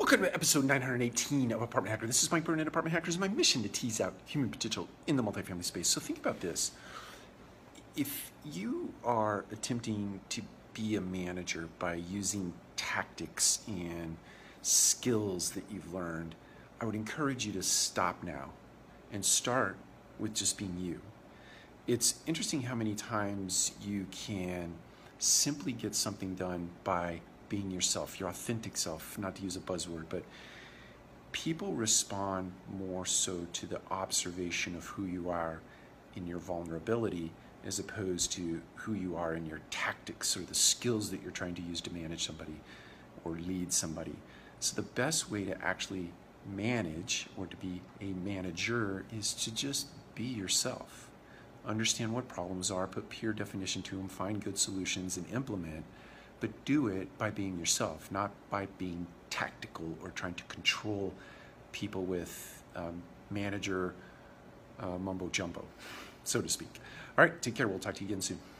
Welcome to episode 918 of Apartment Hacker. This is Mike Burnett, Apartment Hackers, and my mission to tease out human potential in the multifamily space. So think about this. If you are attempting to be a manager by using tactics and skills that you've learned, I would encourage you to stop now and start with just being you. It's interesting how many times you can simply get something done by being yourself, your authentic self, not to use a buzzword, but people respond more so to the observation of who you are in your vulnerability as opposed to who you are in your tactics or the skills that you're trying to use to manage somebody or lead somebody. So the best way to actually manage or to be a manager is to just be yourself. Understand what problems are, put pure definition to them, find good solutions and implement, but do it by being yourself, not by being tactical or trying to control people with manager mumbo jumbo, so to speak. All right, take care. We'll talk to you again soon.